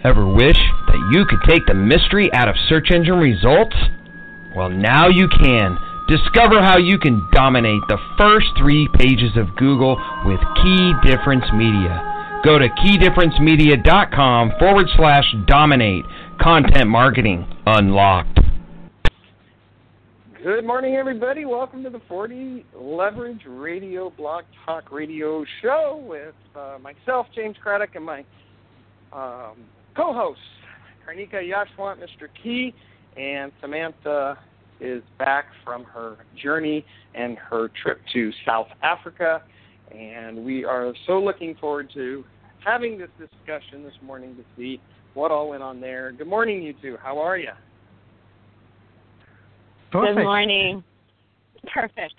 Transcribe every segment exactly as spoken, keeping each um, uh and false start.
Ever wish that you could take the mystery out of search engine results? Well, now you can. Discover how you can dominate the first three pages of Google with Key Difference Media. Go to keydifferencemedia.com forward slash dominate. Content marketing unlocked. Good morning, everybody. Welcome to the forty Leverage Radio Blog Talk Radio Show with uh, myself, James Craddock, and my um, co-hosts, Karnika Yashwant, Mister Key, and Samantha is back from her journey and her trip to South Africa. And we are so looking forward to having this discussion this morning to see what all went on there. Good morning, you two. How are you? Perfect. Good morning. Perfect.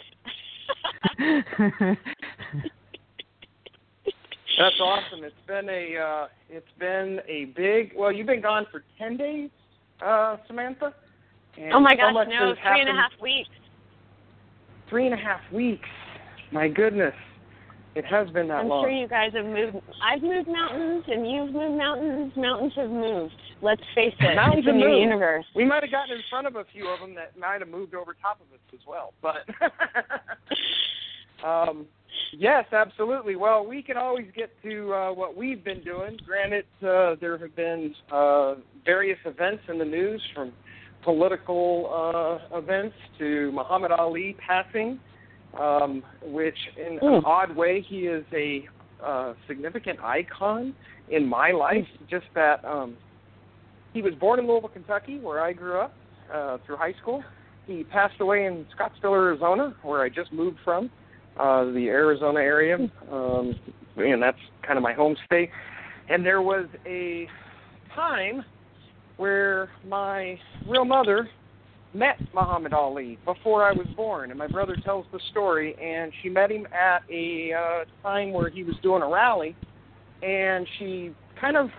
That's awesome. It's been a uh, it's been a big. Well, you've been gone for ten days, uh, Samantha. And oh my so gosh, much no, has three and a happened. half weeks. Three and a half weeks. My goodness, it has been that I'm long. I'm sure you guys have moved. I've moved mountains, and you've moved mountains. Mountains have moved. Let's face it, Mountains it's a new moved. universe. We might have gotten in front of a few of them that might have moved over top of us as well. But um, yes, absolutely. Well, we can always get to uh, what we've been doing. Granted, uh, there have been uh, various events in the news, from political uh, events to Muhammad Ali passing, um, which in mm. an odd way, he is a uh, significant icon in my life. Mm. Just that um, he was born in Louisville, Kentucky, where I grew up uh, through high school. He passed away in Scottsdale, Arizona, where I just moved from, uh, the Arizona area, um, and that's kind of my home state. And there was a time where my real mother met Muhammad Ali before I was born, and my brother tells the story, and she met him at a uh, time where he was doing a rally, and she kind of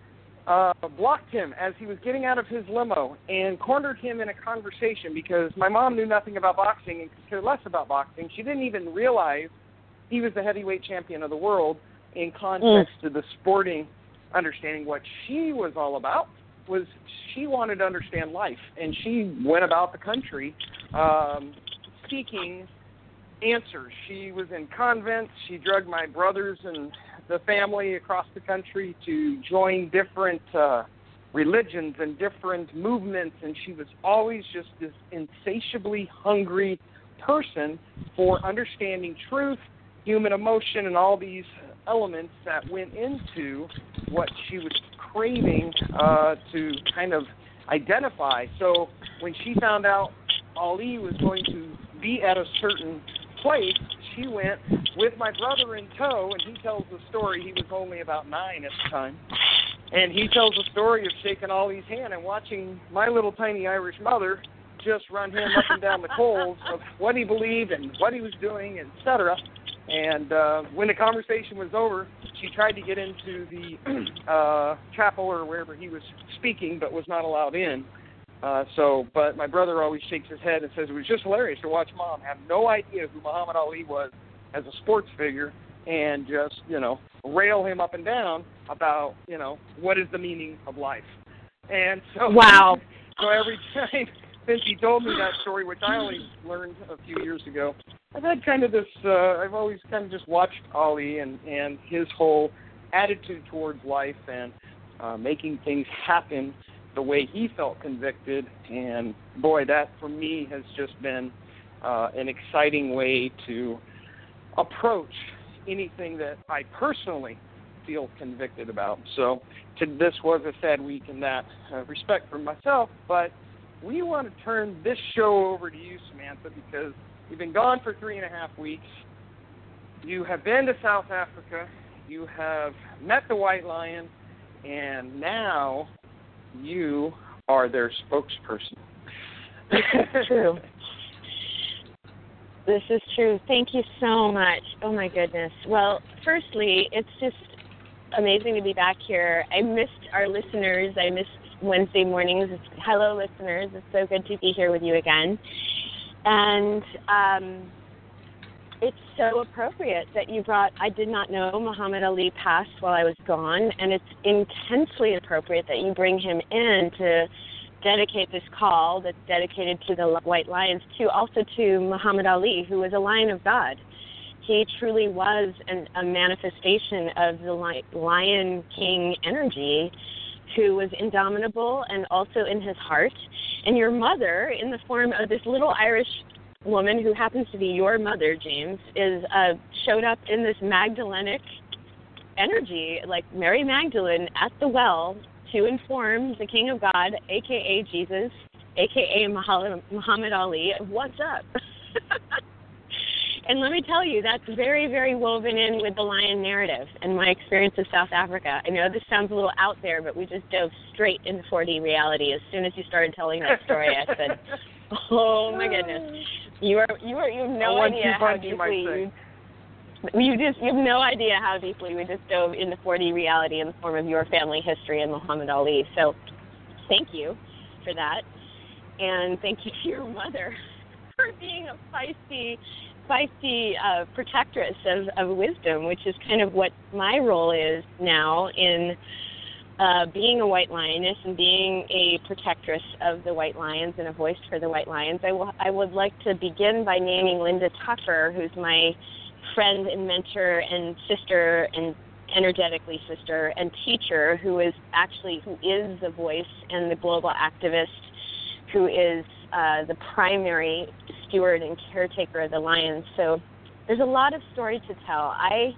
uh, blocked him as he was getting out of his limo and cornered him in a conversation because my mom knew nothing about boxing and could care less about boxing. She didn't even realize he was the heavyweight champion of the world in context mm. to the sporting understanding. What she was all about was she wanted to understand life, and she went about the country um, seeking answers. She was in convents. She drugged my brothers and the family across the country to join different uh, religions and different movements, and she was always just this insatiably hungry person for understanding truth, human emotion, and all these elements that went into what she was craving uh, to kind of identify. So when she found out Ali was going to be at a certain place, she went with my brother in tow, and he tells the story. He was only about nine at the time. And he tells the story of shaking Ali's hand and watching my little tiny Irish mother just run him up and down the coals of what he believed and what he was doing, et cetera. And uh, when the conversation was over, she tried to get into the uh, chapel or wherever he was speaking, but was not allowed in. Uh, so, but my brother always shakes his head and says it was just hilarious to watch Mom have no idea who Muhammad Ali was as a sports figure and just, you know, rail him up and down about, you know, what is the meaning of life. And so, wow. So every time since he told me that story, which I only learned a few years ago, I've had kind of this, uh, I've always kind of just watched Ali and, and his whole attitude towards life and uh, making things happen the way he felt convicted. And, boy, that for me has just been uh, an exciting way to approach anything that I personally feel convicted about. So to, this was a sad week in that uh, respect for myself, but we want to turn this show over to you, Samantha, because you've been gone for three and a half weeks. You have been to South Africa. You have met the White Lion, and now you are their spokesperson. This is true. This is true. Thank you so much. Oh, my goodness. Well, firstly, it's just amazing to be back here. I missed our listeners. I missed Wednesday mornings. It's, hello, listeners. It's so good to be here with you again. And um, it's so appropriate that you brought, I did not know Muhammad Ali passed while I was gone, and it's intensely appropriate that you bring him in to dedicate this call that's dedicated to the White Lions, to also to Muhammad Ali, who was a lion of God. He truly was an, a manifestation of the Lion King energy, who was indomitable and also in his heart. And your mother, in the form of this little Irish woman who happens to be your mother, James, is uh, showed up in this Magdalenic energy, like Mary Magdalene at the well, to inform the King of God, a k a. Jesus, a k a. Muhammad Ali, of what's up. And let me tell you, that's very, very woven in with the lion narrative and my experience of South Africa. I know this sounds a little out there, but we just dove straight into four D reality. As soon as you started telling that story, I said, oh, my goodness. You are, you are, you have no oh, idea how deeply you, you just, you have no idea how deeply we just dove into four D reality in the form of your family history and Muhammad Ali. So thank you for that. And thank you to your mother for being a feisty, feisty uh, protectress of, of wisdom, which is kind of what my role is now in uh, being a white lioness and being a protectress of the white lions and a voice for the white lions. I, will, I would like to begin by naming Linda Tucker, who's my friend and mentor and sister and energetically sister and teacher, who is actually, who is the voice and the global activist, who is uh, the primary steward and caretaker of the lions. So there's a lot of story to tell. I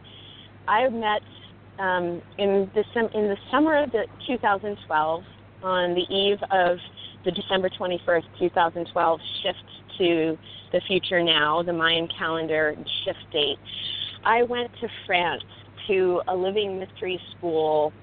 I met um, in the in the summer of the two thousand twelve, on the eve of the December twenty-first, twenty twelve shift to the future now, the Mayan calendar shift date. I went to France to a Living Mystery School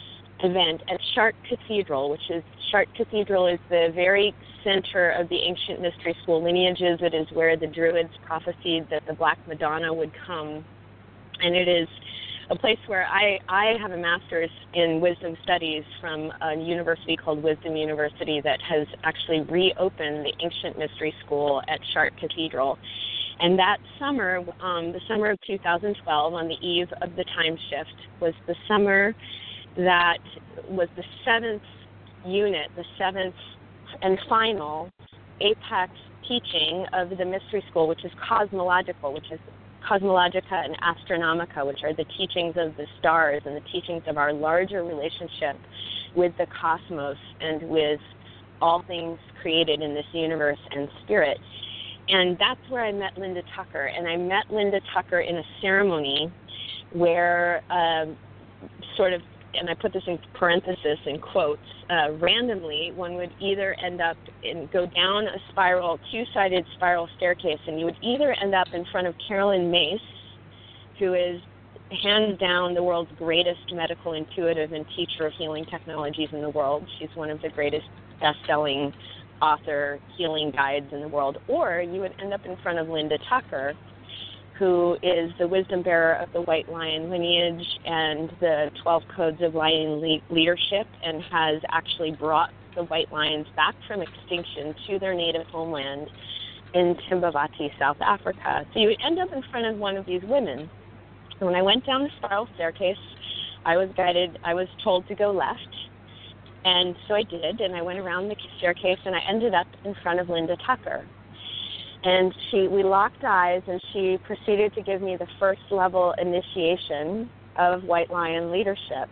event at Chartres Cathedral, which is, Chartres Cathedral is the very center of the ancient mystery school lineages. It is where the Druids prophesied that the Black Madonna would come. And it is a place where I, I have a master's in wisdom studies from a university called Wisdom University that has actually reopened the ancient mystery school at Chartres Cathedral. And that summer, um, the summer of two thousand twelve, on the eve of the time shift, was the summer that was the seventh unit, the seventh and final apex teaching of the mystery school, which is cosmological, which is Cosmologica and Astronomica, which are the teachings of the stars and the teachings of our larger relationship with the cosmos and with all things created in this universe and spirit. And that's where I met Linda Tucker. And I met Linda Tucker in a ceremony where um, sort of, and I put this in parenthesis in quotes, uh, randomly one would either end up and go down a spiral, two-sided spiral staircase, and you would either end up in front of Carolyn Mace, who is hands down the world's greatest medical intuitive and teacher of healing technologies in the world. She's one of the greatest best-selling author healing guides in the world. Or you would end up in front of Linda Tucker, who is the wisdom bearer of the White Lion lineage and the twelve codes of lion le- leadership, and has actually brought the White Lions back from extinction to their native homeland in Timbavati, South Africa. So you would end up in front of one of these women. And when I went down the spiral staircase, I was guided, I was told to go left. And so I did, and I went around the staircase, and I ended up in front of Linda Tucker. And she, we locked eyes, and she proceeded to give me the first level initiation of White Lion leadership.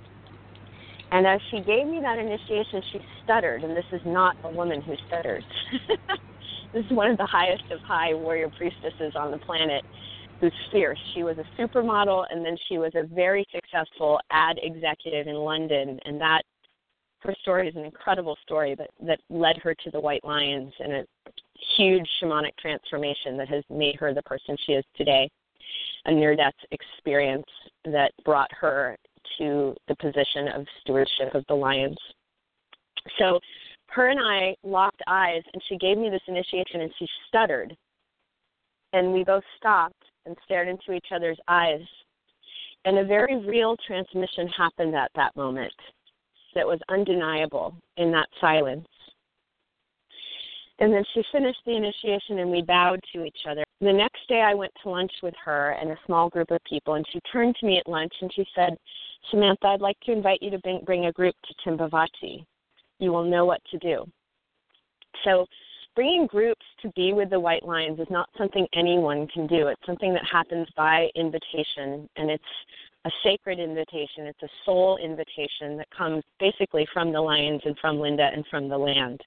And as she gave me that initiation, she stuttered, and this is not a woman who stutters. This is one of the highest of high warrior priestesses on the planet who's fierce. She was a supermodel, and then she was a very successful ad executive in London, and that her story is an incredible story that, that led her to the White Lions and a huge shamanic transformation that has made her the person she is today, a near-death experience that brought her to the position of stewardship of the lions. So her and I locked eyes, and she gave me this initiation, and she stuttered. And we both stopped and stared into each other's eyes. And a very real transmission happened at that moment that was undeniable in that silence. And then she finished the initiation, and we bowed to each other. the next day I went to lunch with her and a small group of people, and she turned to me at lunch and she said, Samantha, I'd like to invite you to bring, bring a group to Timbavati. You will know what to do. So bringing groups to be with the White Lions is not something anyone can do. It's something that happens by invitation, and it's a sacred invitation. It's a soul invitation that comes basically from the Lions and from Linda and from the land.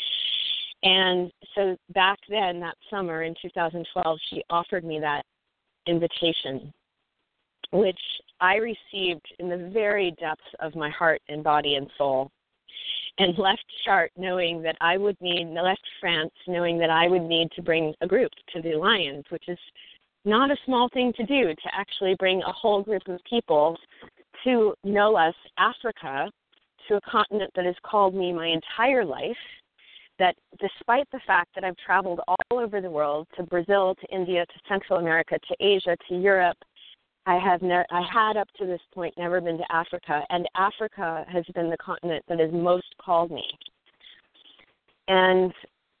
And so back then, that summer in two thousand twelve, she offered me that invitation, which I received in the very depths of my heart and body and soul, and left Chartres knowing that I would need, left France knowing that I would need to bring a group to the Lions, which is not a small thing to do, to actually bring a whole group of people to know us, Africa, to a continent that has called me my entire life, that despite the fact that I've traveled all over the world, to Brazil, to India, to Central America, to Asia, to Europe, I have ne- I had up to this point never been to Africa, and Africa has been the continent that has most called me. And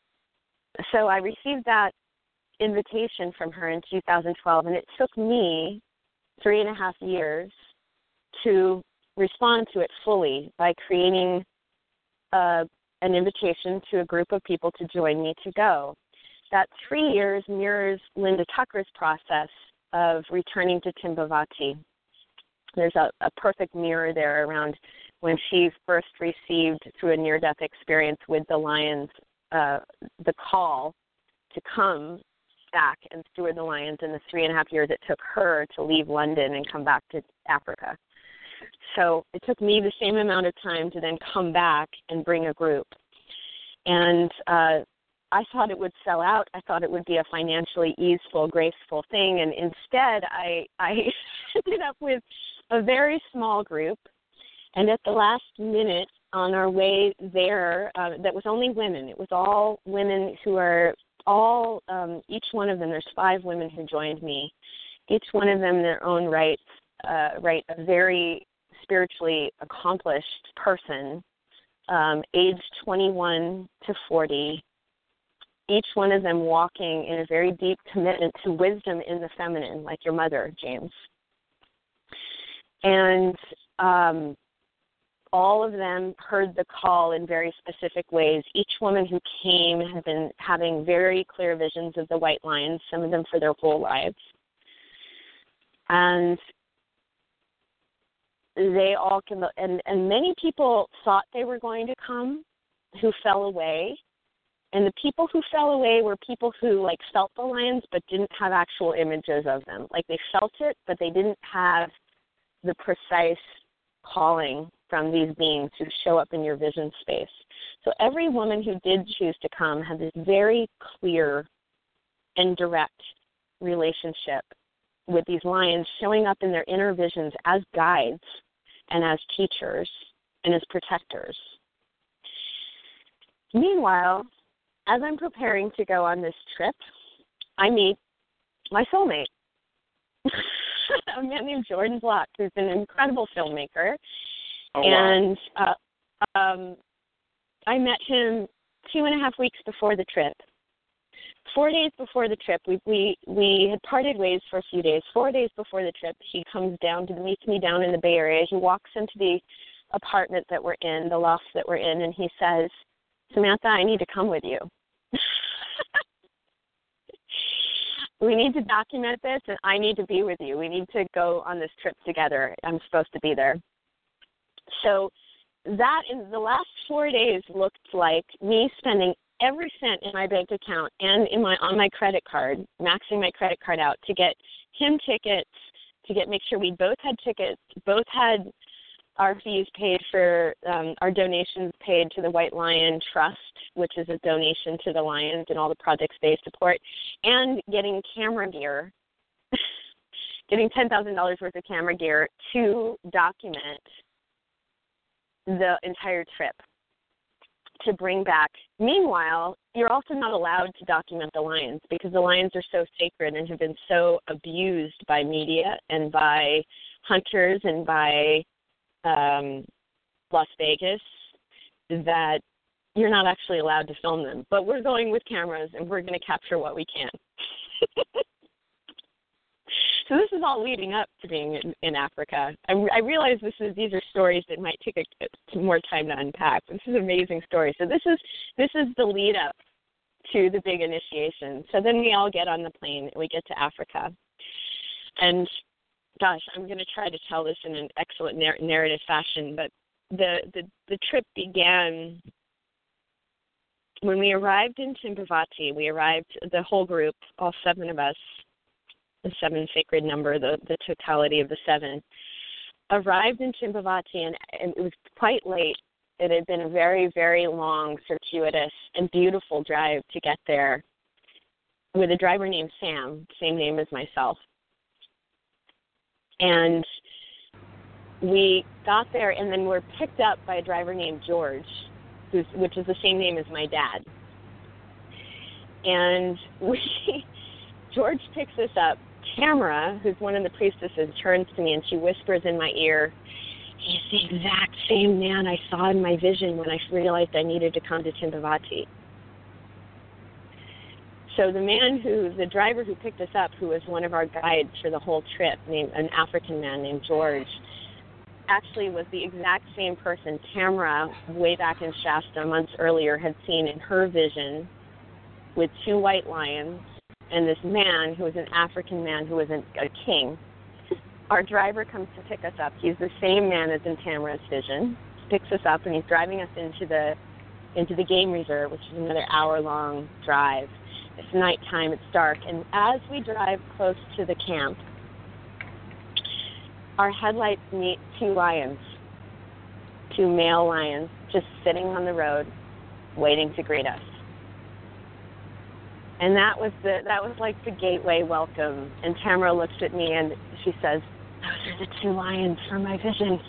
so I received that invitation from her in two thousand twelve, and it took me three and a half years to respond to it fully by creating a an invitation to a group of people to join me to go. That three years mirrors Linda Tucker's process of returning to Timbavati. There's a, a perfect mirror there around when she first received, through a near-death experience with the Lions, uh, the call to come back and steward the Lions in the three and a half years it took her to leave London and come back to Africa. So it took me the same amount of time to then come back and bring a group. And uh, I thought it would sell out. I thought it would be a financially easeful, graceful thing. And instead, I, I ended up with a very small group. And at the last minute, on our way there, uh, that was only women. It was all women who are all, um, each one of them, there's five women who joined me. Each one of them in their own right, uh, right, a very spiritually accomplished person, um, aged twenty-one to forty, each one of them walking in a very deep commitment to wisdom in the feminine, like your mother, James. And um, all of them heard the call in very specific ways. Each woman who came had been having very clear visions of the White Lions, some of them for their whole lives. And they all came, and, and many people thought they were going to come who fell away. And the people who fell away were people who, like, felt the lions but didn't have actual images of them. Like, they felt it, but they didn't have the precise calling from these beings who show up in your vision space. So every woman who did choose to come had this very clear and direct relationship with these lions showing up in their inner visions as guides and as teachers and as protectors. Meanwhile, as I'm preparing to go on this trip, I meet my soulmate, a man named Jordan Block, who's an incredible filmmaker. Oh, and wow. uh, um, I met him two and a half weeks before the trip. Four days before the trip, we we we had parted ways for a few days. Four days before the trip, he comes down to meets me down in the Bay Area. He walks into the apartment that we're in, the loft that we're in, and he says, "Samantha, I need to come with you. We need to document this, and I need to be with you. We need to go on this trip together. I'm supposed to be there." So that in the last four days looked like me spending every cent in my bank account and in my on my credit card, maxing my credit card out to get him tickets, to get make sure we both had tickets, both had our fees paid for, um, our donations paid to the White Lion Trust, which is a donation to the Lions and all the projects they support, and getting camera gear, getting ten thousand dollars worth of camera gear to document the entire trip, to bring back. Meanwhile, you're also not allowed to document the lions because the lions are so sacred and have been so abused by media and by hunters and by um, Las Vegas that you're not actually allowed to film them. But we're going with cameras and we're going to capture what we can. So this is all leading up to being in, in Africa. I, I realize this is these are stories that might take a, more time to unpack. This is an amazing story. So this is this is the lead up to the big initiation. So then we all get on the plane and we get to Africa. And gosh, I'm going to try to tell this in an excellent narr- narrative fashion, but the, the the trip began when we arrived in Timbavati. We arrived, the whole group, all seven of us, the seven sacred number, the, the totality of the seven, arrived in Timbavati, and, and it was quite late. It had been a very, very long, circuitous, and beautiful drive to get there with a driver named Sam, same name as myself. And we got there, and then we're picked up by a driver named George, who's, which is the same name as my dad. And we, George picks us up. Tamara, who's one of the priestesses, turns to me and she whispers in my ear, "He's the exact same man I saw in my vision when I realized I needed to come to Timbavati." So the man who, the driver who picked us up, who was one of our guides for the whole trip, named an African man named George, actually was the exact same person Tamara, way back in Shasta months earlier, had seen in her vision with two white lions and this man who was an African man who was an, a king. Our driver comes to pick us up. He's the same man as in Tamara's vision. Picks us up and he's driving us into the into the game reserve, which is another hour-long drive. It's nighttime, it's dark, and as we drive close to the camp, our headlights meet two lions, two male lions, just sitting on the road, waiting to greet us. And that was the that was like the gateway welcome. And Tamara looks at me and she says, "Those are the two lions from my vision."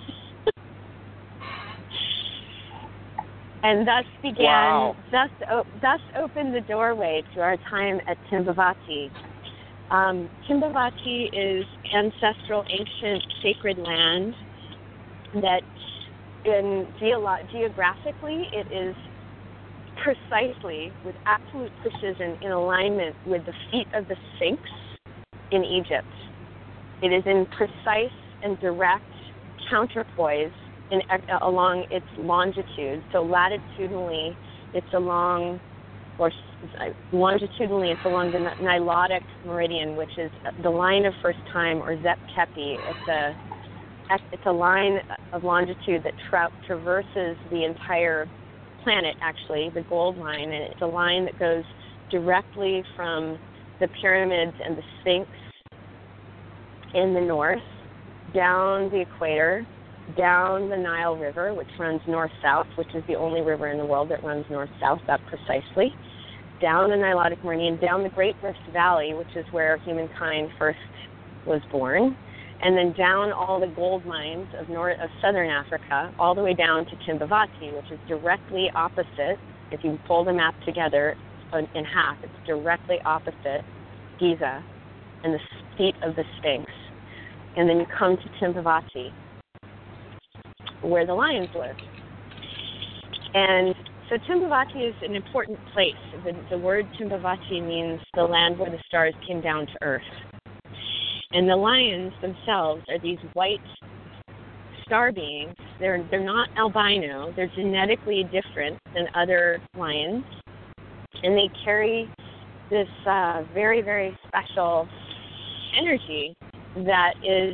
And thus began, wow. thus, o- thus opened the doorway to our time at Timbavati. Um, Timbavati is ancestral, ancient, sacred land that, in geolo- geographically, it is precisely, with absolute precision, in alignment with the feet of the Sphinx in Egypt. It is in precise and direct counterpoise in, uh, along its longitude. So latitudinally, it's along, or longitudinally, it's along the Nilotic meridian, which is the line of first time, or Zep Kepi. It's a it's a line of longitude that tra- traverses the entire planet, actually, the gold line, and it's a line that goes directly from the pyramids and the Sphinx in the north, down the equator, down the Nile River, which runs north-south, which is the only river in the world that runs north-south that precisely, down the Nilotic Meridian, down the Great Rift Valley, which is where humankind first was born, and then down all the gold mines of, north, of southern Africa, all the way down to Timbavati, which is directly opposite. If you pull the map together in half, it's directly opposite Giza and the feet of the Sphinx. And then you come to Timbavati, where the lions live. And so Timbavati is an important place. The, the word Timbavati means the land where the stars came down to earth. And the lions themselves are these white star beings. They're they're not albino. They're genetically different than other lions. And they carry this uh, very, very special energy that is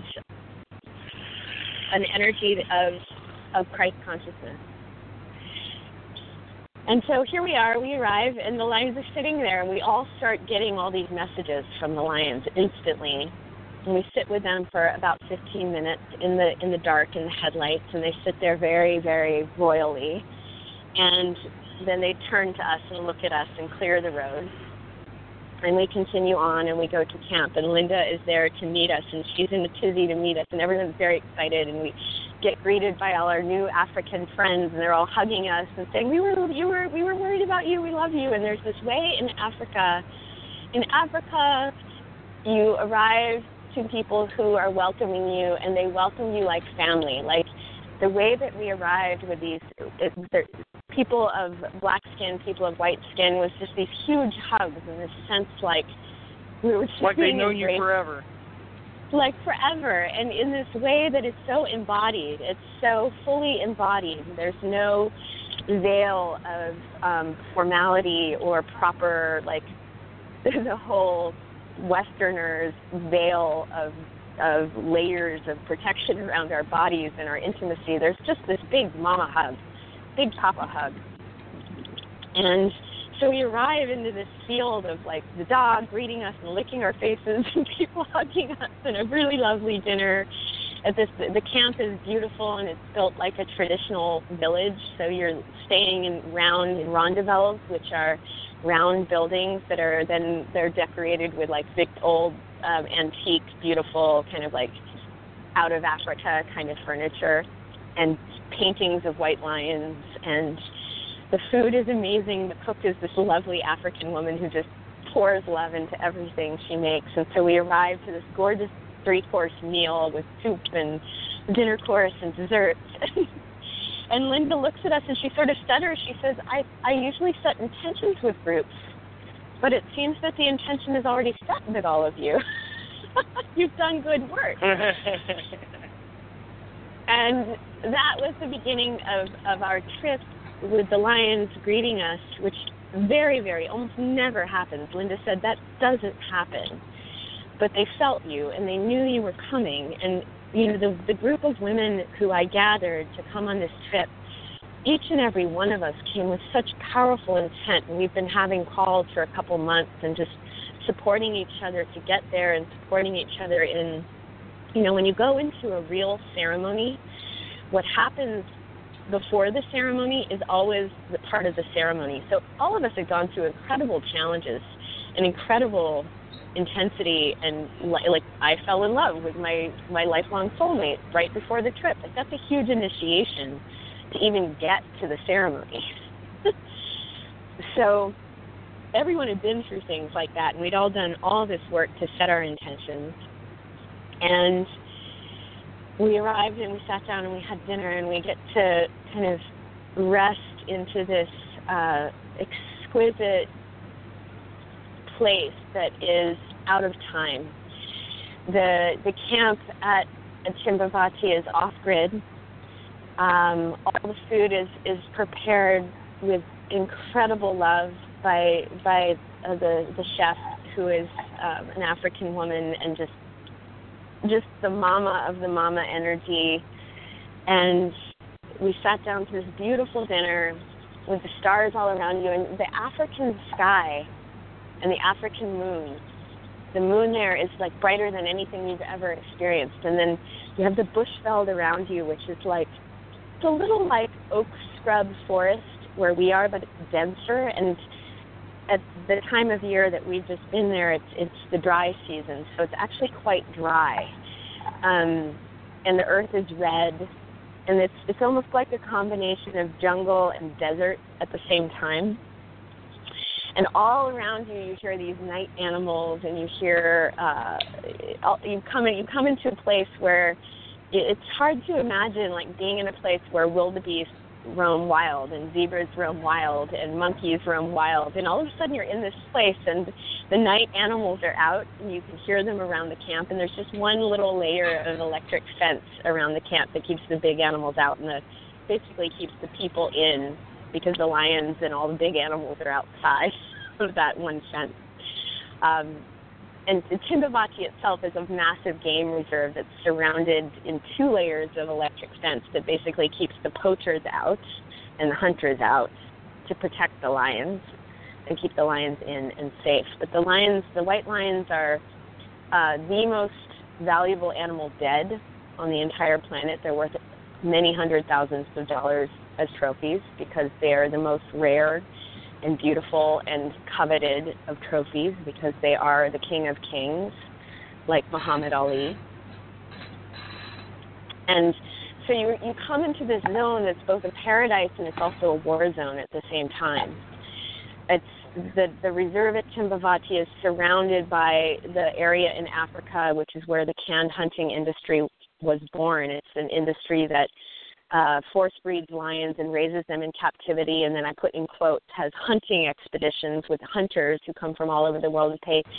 an energy of of Christ consciousness. And so here we are, we arrive, and the lions are sitting there, and we all start getting all these messages from the lions instantly. And we sit with them for about fifteen minutes in the in the dark, in the headlights, and they sit there very, very royally. And then they turn to us and look at us and clear the road. And we continue on, and we go to camp, and Linda is there to meet us, and she's in a tizzy to meet us, and everyone's very excited, and we get greeted by all our new African friends, and they're all hugging us and saying, we were you were we were worried about you, we love you. And there's this way in Africa, in Africa, you arrive to people who are welcoming you, and they welcome you like family. Like the way that we arrived with these it, people of black skin, people of white skin, was just these huge hugs and this sense like We were like they shooting know in you great- forever. Like forever, and in this way that is so embodied. It's so fully embodied. There's no veil of um, formality or proper, like, the whole Westerner's veil of of layers of protection around our bodies and our intimacy. There's just this big mama hug, big papa hug. And so we arrive into this field of, like, the dog greeting us and licking our faces and people hugging us and a really lovely dinner. At this, the camp is beautiful, and it's built like a traditional village. So you're staying in round in rondavels, which are round buildings that are then they're decorated with, like, big old um, antique, beautiful, kind of like out of Africa kind of furniture and paintings of white lions. And the food is amazing. The cook is this lovely African woman who just pours love into everything she makes. And so we arrive to this gorgeous three-course meal with soup and dinner course and desserts. And Linda looks at us and she sort of stutters. She says, I, I usually set intentions with groups, but it seems that the intention is already set with all of you. You've done good work. And that was the beginning of, of our trip with the lions greeting us, which very, very, almost never happens. Linda said that doesn't happen. But they felt you, and they knew you were coming. And, you know, the, the group of women who I gathered to come on this trip, each and every one of us came with such powerful intent. And we've been having calls for a couple months and just supporting each other to get there and supporting each other in, you know, when you go into a real ceremony, what happens before the ceremony is always the part of the ceremony. So all of us have gone through incredible challenges and incredible intensity, and li- like I fell in love with my, my lifelong soulmate right before the trip. Like, that's a huge initiation to even get to the ceremony. So everyone had been through things like that, and we'd all done all this work to set our intentions. And we arrived and we sat down and we had dinner, and we get to kind of rest into this uh, exquisite place that is out of time. The the camp at, at Chimbavati is off-grid. Um, all the food is, is prepared with incredible love by by uh, the the chef, who is um, an African woman, and just just the mama of the mama energy. And we sat down to this beautiful dinner with the stars all around you, and the African sky and the African moon. The moon there is like brighter than anything you've ever experienced. And then you have the bushveld around you, which is like, it's a little like oak scrub forest where we are, but it's denser. And at the time of year that we've just been there, it's it's the dry season, so it's actually quite dry. Um, and the earth is red, and it's it's almost like a combination of jungle and desert at the same time. And all around you, you hear these night animals, and you hear uh, you come in, you come into a place where it's hard to imagine, like being in a place where wildebeest roam wild and zebras roam wild and monkeys roam wild, and all of a sudden you're in this place and the night animals are out and you can hear them around the camp, and there's just one little layer of electric fence around the camp that keeps the big animals out and the, basically keeps the people in, because the lions and all the big animals are outside of that one fence. Um, and Chimbavati itself is a massive game reserve that's surrounded in two layers of electric fence that basically keeps the poachers out and the hunters out to protect the lions and keep the lions in and safe. But the lions, the white lions, are uh, the most valuable animal dead on the entire planet. They're worth many hundred thousands of dollars as trophies because they are the most rare and beautiful and coveted of trophies, because they are the king of kings, like Muhammad Ali. And so you you come into this zone that's both a paradise and it's also a war zone at the same time. It's the the reserve at Chimbavati is surrounded by the area in Africa, which is where the canned hunting industry was born. It's an industry that Uh, force breeds lions and raises them in captivity, and then I put in quotes, has hunting expeditions with hunters who come from all over the world and pay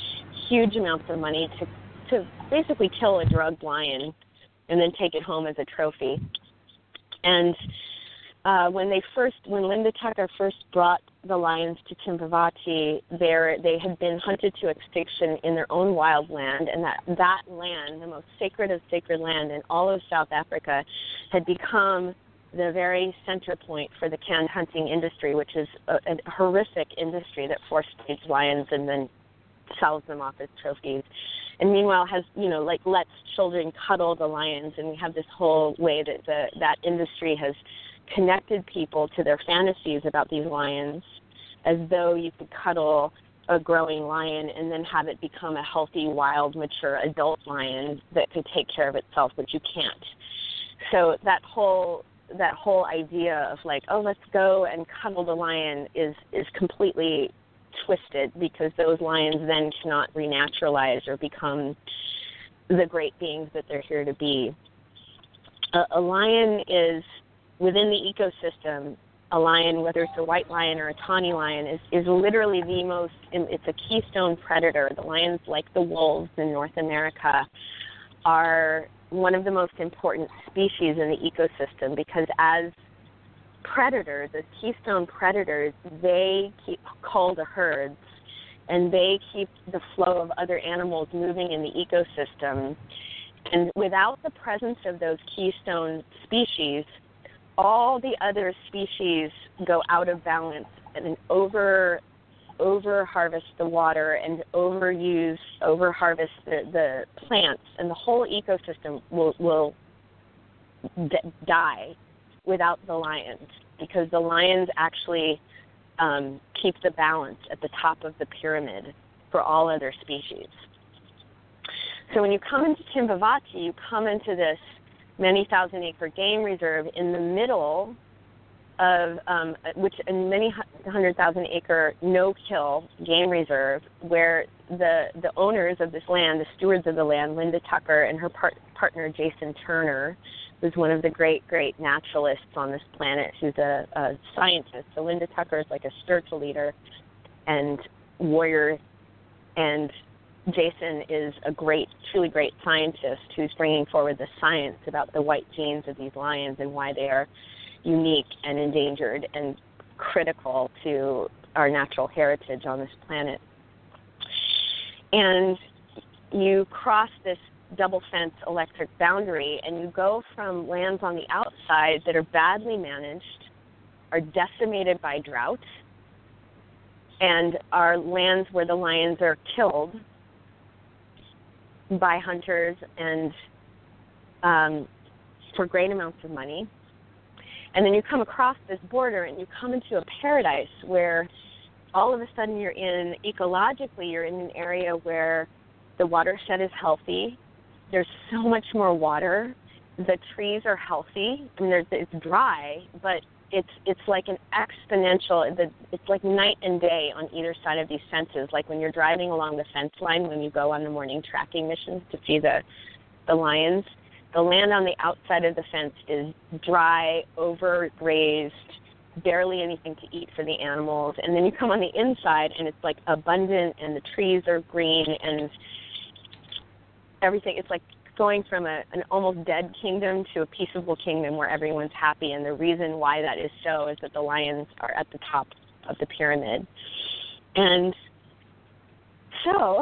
huge amounts of money to to basically kill a drugged lion and then take it home as a trophy. And uh, when they first, when Linda Tucker first brought the lions to Timbavati, there they had been hunted to extinction in their own wild land, and that that land, the most sacred of sacred land in all of South Africa, had become the very center point for the canned hunting industry, which is a, a horrific industry that force feeds lions and then sells them off as trophies. And meanwhile has, you know, like lets children cuddle the lions, and we have this whole way that the, that industry has connected people to their fantasies about these lions as though you could cuddle a growing lion and then have it become a healthy, wild, mature adult lion that could take care of itself, but you can't. So that whole that whole idea of like, oh, let's go and cuddle the lion is is completely twisted, because those lions then cannot renaturalize or become the great beings that they're here to be. A, a lion is, within the ecosystem, a lion, whether it's a white lion or a tawny lion, is, is literally the most, it's a keystone predator. The lions, like the wolves in North America, are one of the most important species in the ecosystem, because as predators, as keystone predators, they keep cull the herds, and they keep the flow of other animals moving in the ecosystem. And without the presence of those keystone species, all the other species go out of balance and over over harvest the water and overuse, over harvest the, the plants, and the whole ecosystem will will d- die without the lions, because the lions actually um, keep the balance at the top of the pyramid for all other species. So when you come into Timbavati, you come into this many thousand acre game reserve in the middle of, um, which a many hundred thousand acre no-kill game reserve, where the the owners of this land, the stewards of the land, Linda Tucker and her part, partner Jason Turner, who's one of the great, great naturalists on this planet, who's a, a scientist. So Linda Tucker is like a spiritual leader and warrior, and Jason is a great, truly great scientist who's bringing forward the science about the white genes of these lions and why they are unique and endangered and critical to our natural heritage on this planet. And you cross this double fence electric boundary, and you go from lands on the outside that are badly managed, are decimated by drought, and are lands where the lions are killed by hunters and um, for great amounts of money. And then you come across this border and you come into a paradise where all of a sudden you're in, ecologically, you're in an area where the watershed is healthy. There's so much more water. The trees are healthy. I mean, there's, it's dry, but it's it's like an exponential, the, it's like night and day on either side of these fences. Like when you're driving along the fence line, when you go on the morning tracking missions to see the, the lions, the land on the outside of the fence is dry, overgrazed, barely anything to eat for the animals. And then you come on the inside and it's like abundant, and the trees are green, and everything. It's like going from a, an almost dead kingdom to a peaceable kingdom where everyone's happy. And the reason why that is so is that the lions are at the top of the pyramid. And so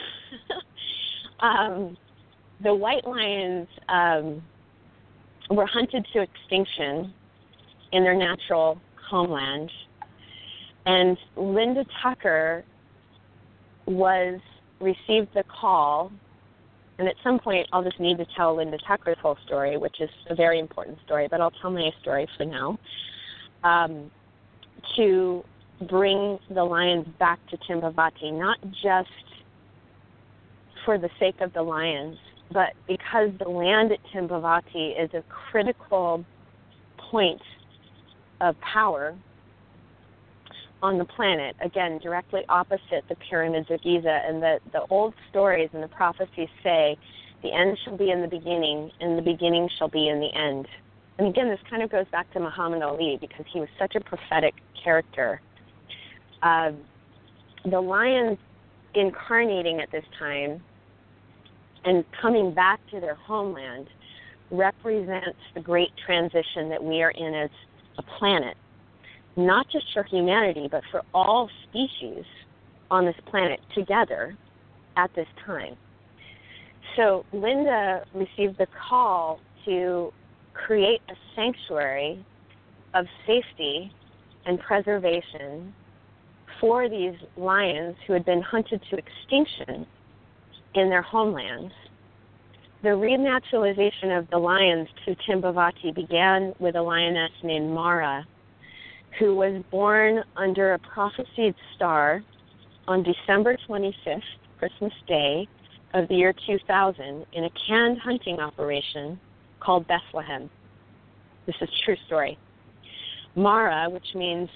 um, the white lions um, were hunted to extinction in their natural homeland. And Linda Tucker was received the call. And at some point, I'll just need to tell Linda Tucker's whole story, which is a very important story, but I'll tell my story for now, um, to bring the lions back to Timbavati, not just for the sake of the lions, but because the land at Timbavati is a critical point of power on the planet, again, directly opposite the pyramids of Giza. And the, the old stories and the prophecies say the end shall be in the beginning, and the beginning shall be in the end. And again, this kind of goes back to Muhammad Ali, because he was such a prophetic character. Uh, the lions incarnating at this time and coming back to their homeland represents the great transition that we are in as a planet, not just for humanity, but for all species on this planet together at this time. So Linda received the call to create a sanctuary of safety and preservation for these lions who had been hunted to extinction in their homelands. The renaturalization of the lions to Timbavati began with a lioness named Mara, who was born under a prophesied star on December twenty-fifth, Christmas Day, of the year two thousand in a canned hunting operation called Bethlehem. This is a true story. Mara, which means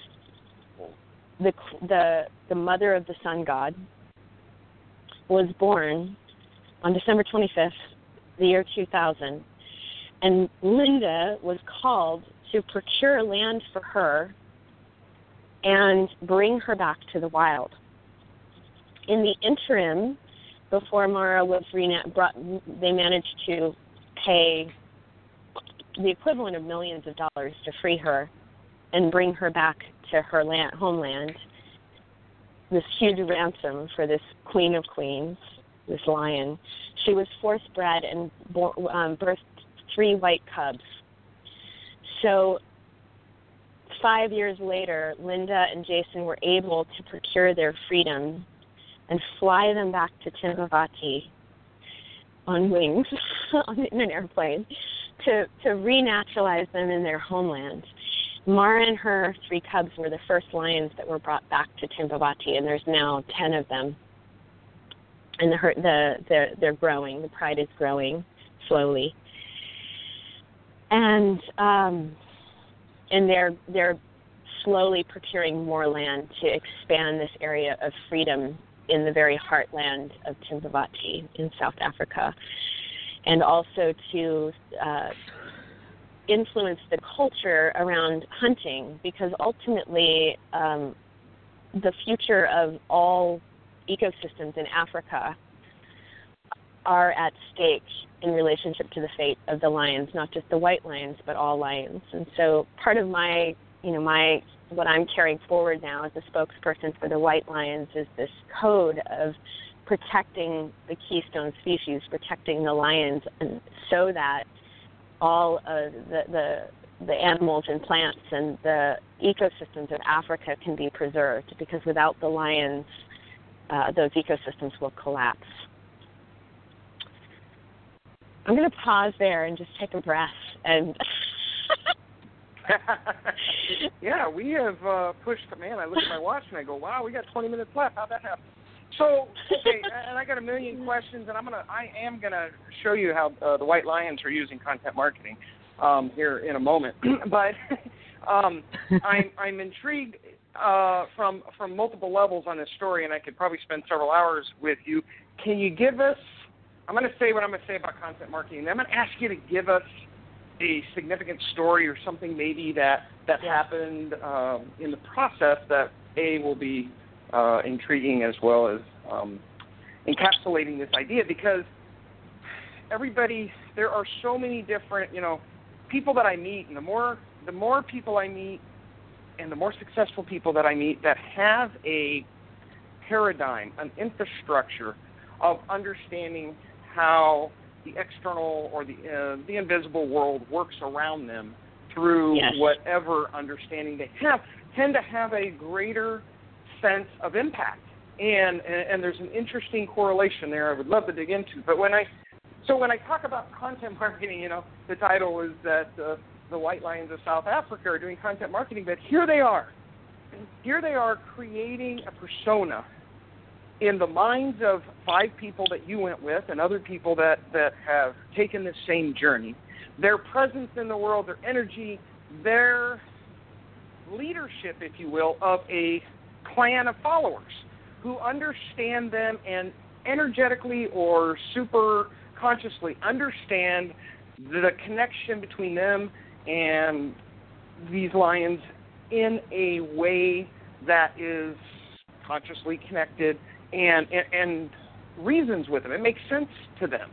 the the the mother of the sun god, was born on December twenty-fifth, the year two thousand, and Linda was called to procure land for her and bring her back to the wild. In the interim, before Mara was renat- brought, they managed to pay the equivalent of millions of dollars to free her and bring her back to her land, homeland, this huge ransom for this queen of queens, this lion. She was force-bred and bo- um, birthed three white cubs. So five years later, Linda and Jason were able to procure their freedom and fly them back to Timbavati on wings, in an airplane, to, to renaturalize them in their homeland. Mara and her three cubs were the first lions that were brought back to Timbavati, and there's now ten of them. And the, the, the, they're growing. The pride is growing slowly. And um, and they're they're slowly procuring more land to expand this area of freedom in the very heartland of Timbavati in South Africa, and also to uh, influence the culture around hunting, because ultimately um, the future of all ecosystems in Africa are at stake in relationship to the fate of the lions, not just the white lions, but all lions. And so part of my, you know, my what I'm carrying forward now as a spokesperson for the white lions is this code of protecting the keystone species, protecting the lions, and so that all of the, the the animals and plants and the ecosystems of Africa can be preserved, because without the lions, uh, those ecosystems will collapse. I'm going to pause there and just take a breath. And yeah, we have uh, pushed, man, I look at my watch and I go, wow, we got twenty minutes left. How'd that happen? So, okay, and I got a million questions, and I'm gonna, I am gonna show you how uh, the White Lions are using content marketing um, here in a moment. But um, I'm, I'm intrigued uh, from from multiple levels on this story, and I could probably spend several hours with you. Can you give us? I'm going to say what I'm going to say about content marketing. I'm going to ask you to give us a significant story or something maybe that that yeah. happened um, in the process that A will be Uh, intriguing as well as um, encapsulating this idea, because everybody, there are so many different, you know, people that I meet, and the more the more people I meet and the more successful people that I meet that have a paradigm, an infrastructure of understanding how the external or the uh, the invisible world works around them through yes. whatever understanding they have, tend to have a greater sense of impact, and, and and there's an interesting correlation there I would love to dig into. But when I so when I talk about content marketing, you know, the title is that uh, the White Lions of South Africa are doing content marketing, but here they are, here they are creating a persona in the minds of five people that you went with and other people that that have taken this same journey. Their presence in the world, their energy, their leadership, if you will, of a clan of followers who understand them and energetically or super consciously understand the connection between them and these lions in a way that is consciously connected and, and and reasons with them. It makes sense to them.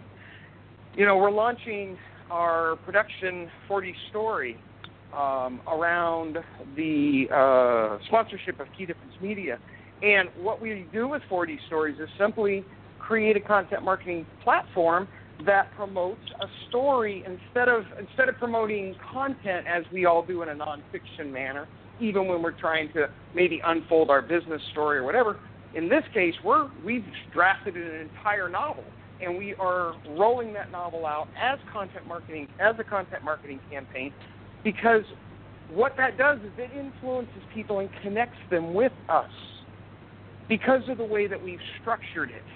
You know, we're launching our production forty story um, around the uh, sponsorship of Key Difference Media. And what we do with forty stories is simply create a content marketing platform that promotes a story instead of instead of promoting content as we all do in a nonfiction manner, even when we're trying to maybe unfold our business story or whatever. In this case, we're we've drafted an entire novel, and we are rolling that novel out as content marketing, as a content marketing campaign, because what that does is it influences people and connects them with us because of the way that we've structured it.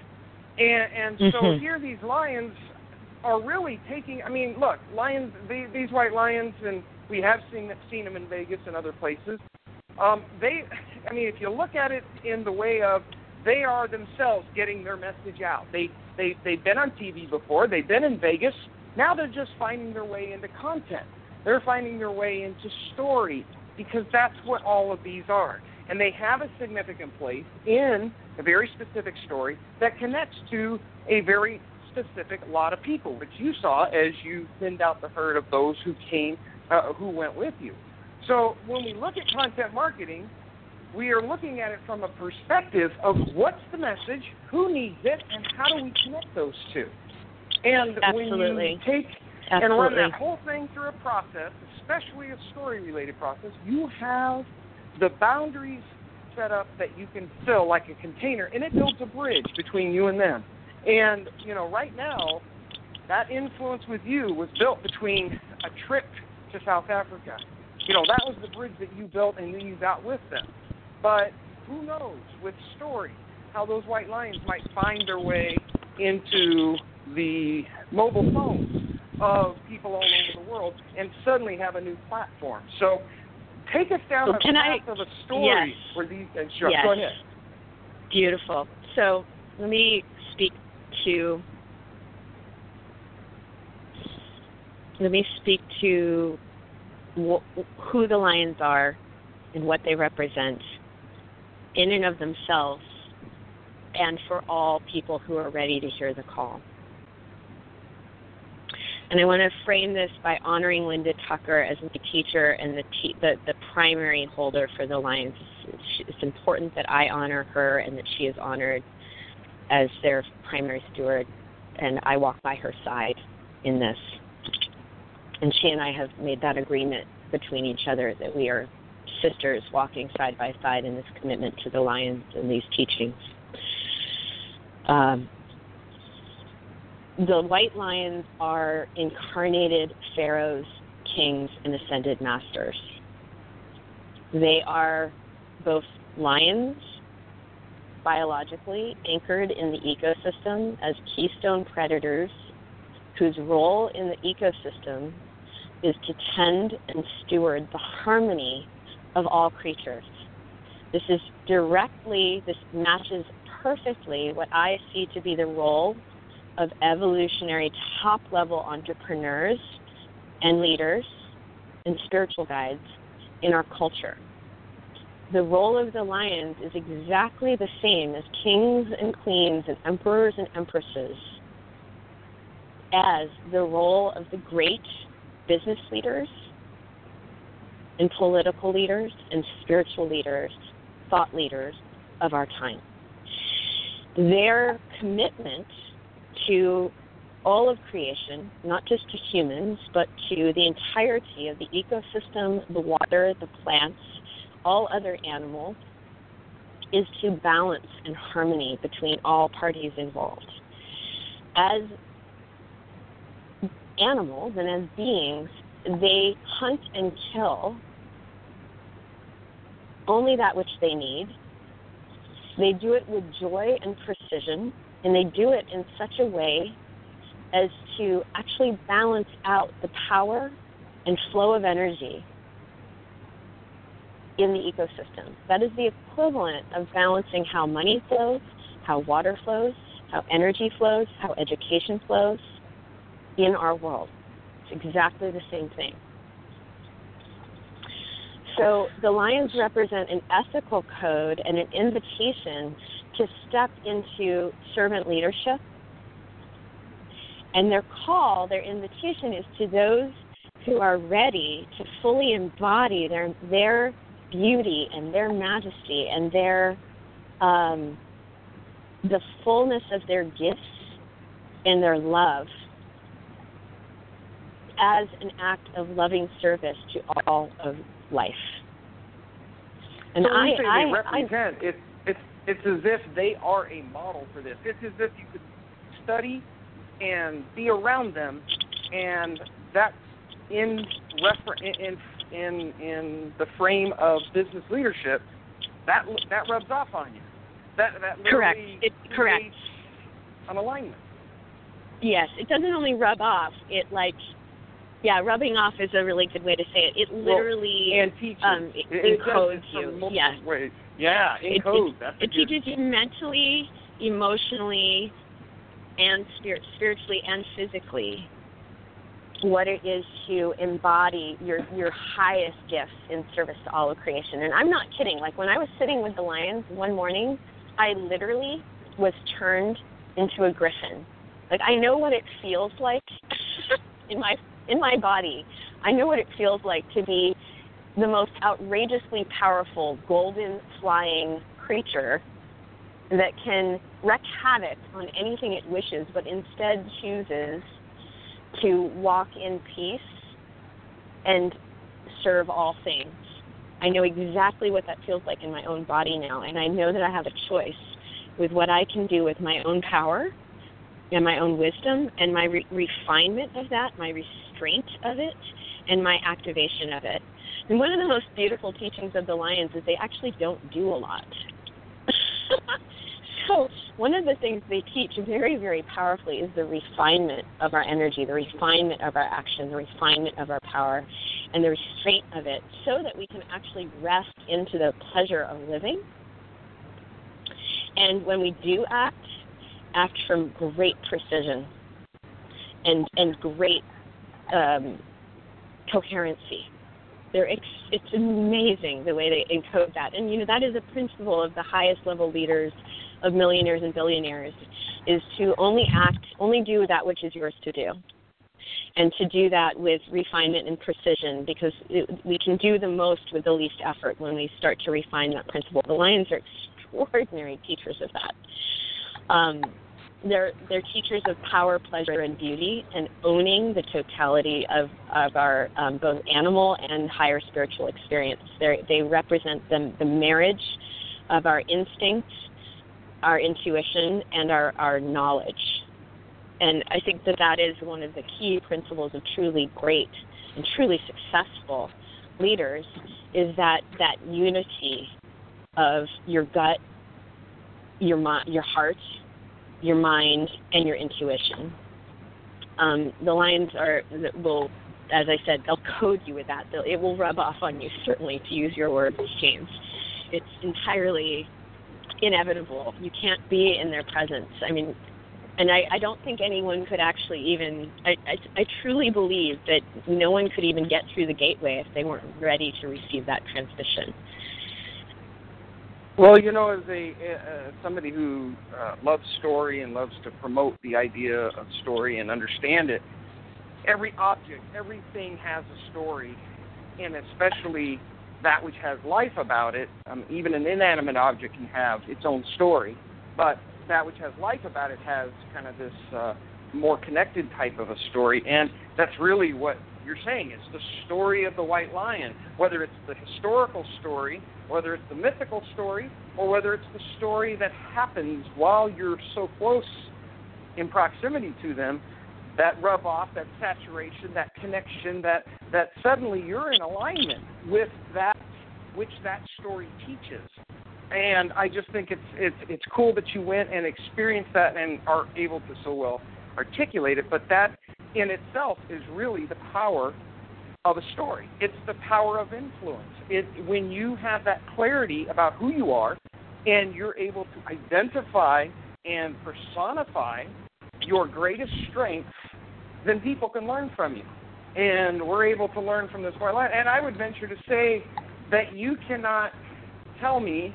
And, and so mm-hmm. here these lions are really taking, I mean, look, lions, they, these white lions, and we have seen, seen them in Vegas and other places, um, they, I mean, if you look at it in the way of they are themselves getting their message out. They, they, they've been on T V before. They've been in Vegas. Now they're just finding their way into content. They're finding their way into story because that's what all of these are. And they have a significant place in a very specific story that connects to a very specific lot of people, which you saw as you thinned out the herd of those who came, uh, who went with you. So when we look at content marketing, we are looking at it from a perspective of what's the message, who needs it, and how do we connect those two. And Absolutely. when you take Absolutely. and run that whole thing through a process, especially a story-related process, you have the boundaries set up that you can fill like a container, and it builds a bridge between you and them. And, you know, right now, that influence with you was built between a trip to South Africa. You know, that was the bridge that you built and then you got with them. But who knows, with story, how those white lions might find their way into the mobile phones of people all over the world and suddenly have a new platform. So take us down well, the path I, of a story yes. where these. Uh, sure, yes. Go ahead. Beautiful. So let me speak to. Let me speak to wh- who the lions are and what they represent in and of themselves, and for all people who are ready to hear the call. And I want to frame this by honoring Linda Tucker as my teacher and the, te- the, the primary holder for the Lions. It's, it's important that I honor her and that she is honored as their primary steward, and I walk by her side in this. And she and I have made that agreement between each other that we are sisters walking side by side in this commitment to the Lions and these teachings. Um, the white lions are incarnated pharaohs, kings, and ascended masters. They are both lions, biologically anchored in the ecosystem as keystone predators whose role in the ecosystem is to tend and steward the harmony of all creatures. This is directly, this matches perfectly what I see to be the role of evolutionary top-level entrepreneurs and leaders and spiritual guides in our culture. The role of the lions is exactly the same as kings and queens and emperors and empresses as the role of the great business leaders and political leaders and spiritual leaders, thought leaders of our time. Their commitment to all of creation, not just to humans, but to the entirety of the ecosystem, the water, the plants, all other animals, is to balance and harmony between all parties involved. As animals and as beings, they hunt and kill only that which they need. They do it with joy and precision, and they do it in such a way as to actually balance out the power and flow of energy in the ecosystem. That is the equivalent of balancing how money flows, how water flows, how energy flows, how education flows in our world. It's exactly the same thing. So the lions represent an ethical code and an invitation to step into servant leadership. And their call, their invitation is to those who are ready to fully embody their their beauty and their majesty and their um, the fullness of their gifts and their love as an act of loving service to all of life. And so when I, you say I, they represent, I, it's it's it's as if they are a model for this. It's as if you could study and be around them, and that in refer- in in in the frame of business leadership, that that rubs off on you. That that correct. literally It, correct. creates an alignment. Yes, it doesn't only rub off. It like, yeah, rubbing off is a really good way to say it. It literally well, and teaches. um, it, it, encodes it you. Yeah, ways. Yeah, it, encodes. it, That's it good. teaches you mentally, emotionally, and spirit, spiritually and physically what it is to embody your your highest gifts in service to all of creation. And I'm not kidding. Like when I was sitting with the lions one morning, I literally was turned into a griffin. Like I know what it feels like in my in my body. I know what it feels like to be the most outrageously powerful golden flying creature that can wreak havoc on anything it wishes, but instead chooses to walk in peace and serve all things. I know exactly what that feels like in my own body now, and I know that I have a choice with what I can do with my own power and my own wisdom and my re- refinement of that, my restraint of it, and my activation of it. And one of the most beautiful teachings of the lions is they actually don't do a lot. So one of the things they teach very, very powerfully is the refinement of our energy, the refinement of our action, the refinement of our power, and the restraint of it so that we can actually rest into the pleasure of living. And when we do act, act from great precision and, and great um, coherency. They're ex- it's amazing the way they encode that. And, you know, that is a principle of the highest level leaders of millionaires and billionaires, is to only act, only do that which is yours to do. And to do that with refinement and precision, because it, we can do the most with the least effort when we start to refine that principle. The lions are extraordinary teachers of that. Um, they're, they're teachers of power, pleasure, and beauty, and owning the totality of, of our um, both animal and higher spiritual experience. They're, they represent the, the marriage of our instincts, our intuition, and our, our knowledge. And I think that that is one of the key principles of truly great and truly successful leaders, is that, that unity of your gut, your your heart, your mind, and your intuition. Um, the lions are will, as I said, they'll code you with that. They'll, it will rub off on you, certainly, to use your words, James. It's entirely inevitable. You can't be in their presence. I mean, and I, I don't think anyone could actually even, I, I, I truly believe that no one could even get through the gateway if they weren't ready to receive that transmission. Well, you know, as a uh, somebody who uh, loves story and loves to promote the idea of story and understand it, every object, everything has a story, and especially that which has life about it. Um, even an inanimate object can have its own story, but that which has life about it has kind of this uh, more connected type of a story, and that's really what you're saying. It's the story of the white lion, whether it's the historical story, whether it's the mythical story, or whether it's the story that happens while you're so close in proximity to them, that rub off, that saturation, that connection, that, that suddenly you're in alignment with that which that story teaches. And I just think it's it's it's cool that you went and experienced that and are able to so well articulate it, but that in itself is really the power of a story. It's the power of influence. It, when you have that clarity about who you are and you're able to identify and personify your greatest strengths, then people can learn from you. And we're able to learn from this white lion. And I would venture to say that you cannot tell me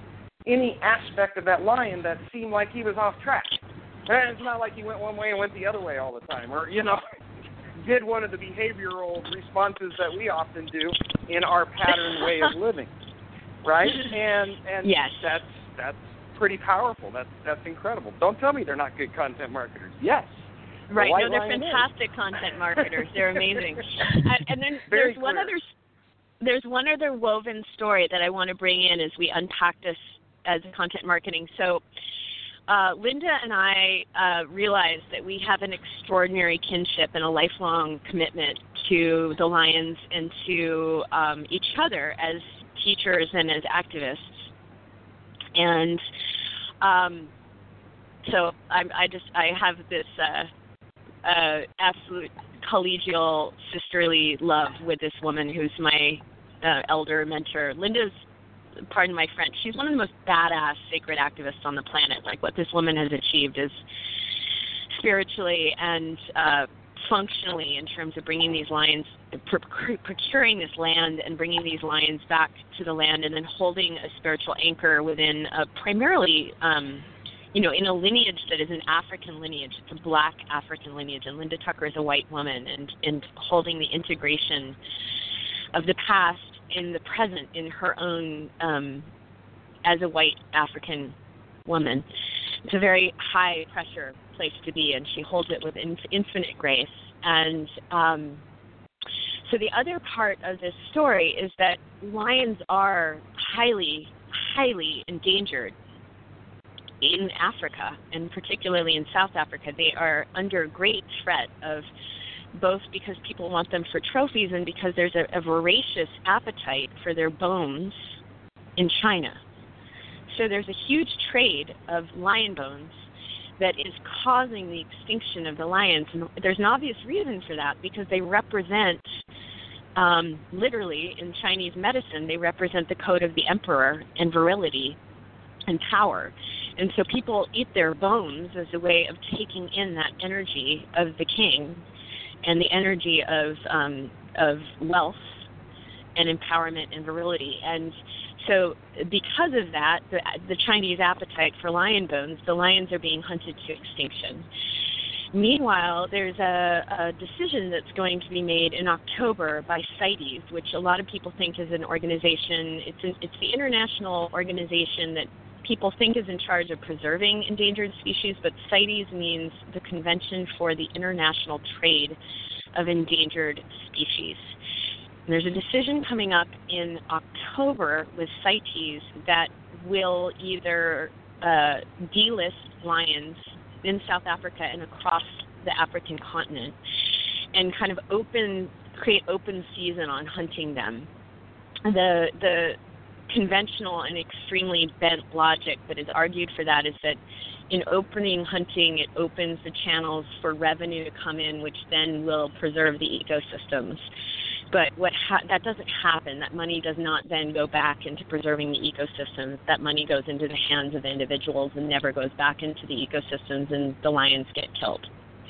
any aspect of that lion that seemed like he was off track. And it's not like he went one way and went the other way all the time, or, you know, did one of the behavioral responses that we often do in our pattern way of living, right? And and yes. that's that's pretty powerful. That's that's incredible. Don't tell me they're not good content marketers. Yes. Right. The no, they're lion fantastic is. content marketers. They're amazing. and, and then Very there's one clear. other there's one other woven story that I want to bring in as we unpack this as content marketing. So uh, Linda and I uh, realized that we have an extraordinary kinship and a lifelong commitment to the Lions and to um, each other as teachers and as activists. And um, so I, I just I have this uh, uh, absolute collegial sisterly love with this woman who's my uh, elder mentor. Linda's, pardon my French, she's one of the most badass sacred activists on the planet. Like what this woman has achieved is spiritually and uh, functionally in terms of bringing these lions, procuring this land and bringing these lions back to the land, and then holding a spiritual anchor within a primarily, um, you know, in a lineage that is an African lineage. It's a black African lineage, and Linda Tucker is a white woman, and, and holding the integration of the past in the present in her own, um, as a white African woman. It's a very high pressure place to be, and she holds it with in, infinite grace. And um, so the other part of this story is that lions are highly, highly endangered in Africa, and particularly in South Africa. They are under great threat of both because people want them for trophies and because there's a, a voracious appetite for their bones in China. So there's a huge trade of lion bones that is causing the extinction of the lions. And there's an obvious reason for that, because they represent, um, literally in Chinese medicine, they represent the code of the emperor and virility and power. And so people eat their bones as a way of taking in that energy of the king and the energy of um, of wealth and empowerment and virility. And so because of that, the, the Chinese appetite for lion bones, the lions are being hunted to extinction. Meanwhile, there's a, a decision that's going to be made in October by CITES, which a lot of people think is an organization. It's, an, it's the international organization that people think is in charge of preserving endangered species, but CITES means the Convention for the International Trade of Endangered Species. And there's a decision coming up in October with CITES that will either uh, delist lions in South Africa and across the African continent and kind of open, create open season on hunting them. The the conventional and extremely bent logic that is argued for that is that in opening hunting, it opens the channels for revenue to come in, which then will preserve the ecosystems. But what ha- that doesn't happen. That money does not then go back into preserving the ecosystems. That money goes into the hands of individuals and never goes back into the ecosystems, and the lions get killed.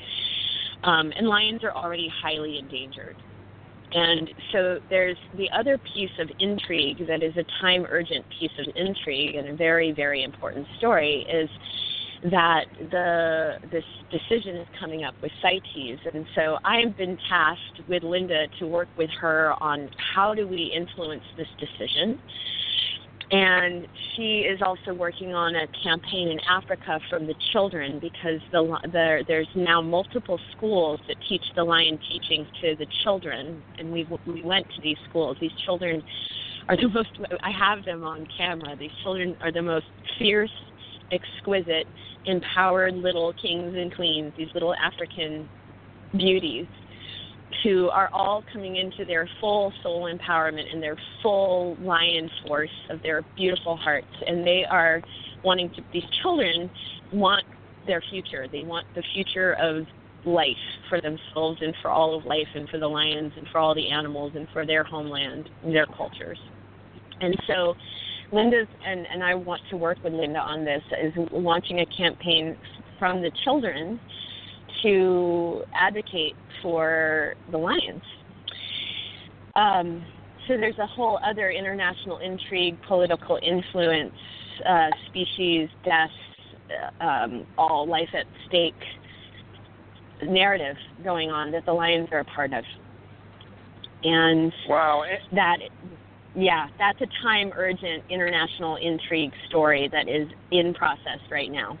Um, and lions are already highly endangered. And so there's the other piece of intrigue that is a time-urgent piece of intrigue and a very, very important story is that the this decision is coming up with CITES. And so I've been tasked with Linda to work with her on how do we influence this decision. And she is also working on a campaign in Africa from the children, because the, the, there's now multiple schools that teach the lion teachings to the children, and we we went to these schools. These children are the most, I have them on camera, these children are the most fierce, exquisite, empowered little kings and queens, these little African beauties, who are all coming into their full soul empowerment and their full lion force of their beautiful hearts. And they are wanting to, these children want their future. They want the future of life for themselves and for all of life and for the lions and for all the animals and for their homeland and their cultures. And so Linda's, and, and I want to work with Linda on this, is launching a campaign from the children to advocate for the lions. Um, so there's a whole other international intrigue, political influence, uh, species, deaths, uh, um, all life at stake narrative going on that the Lions are a part of. And wow. that, yeah, that's a time-urgent international intrigue story that is in process right now.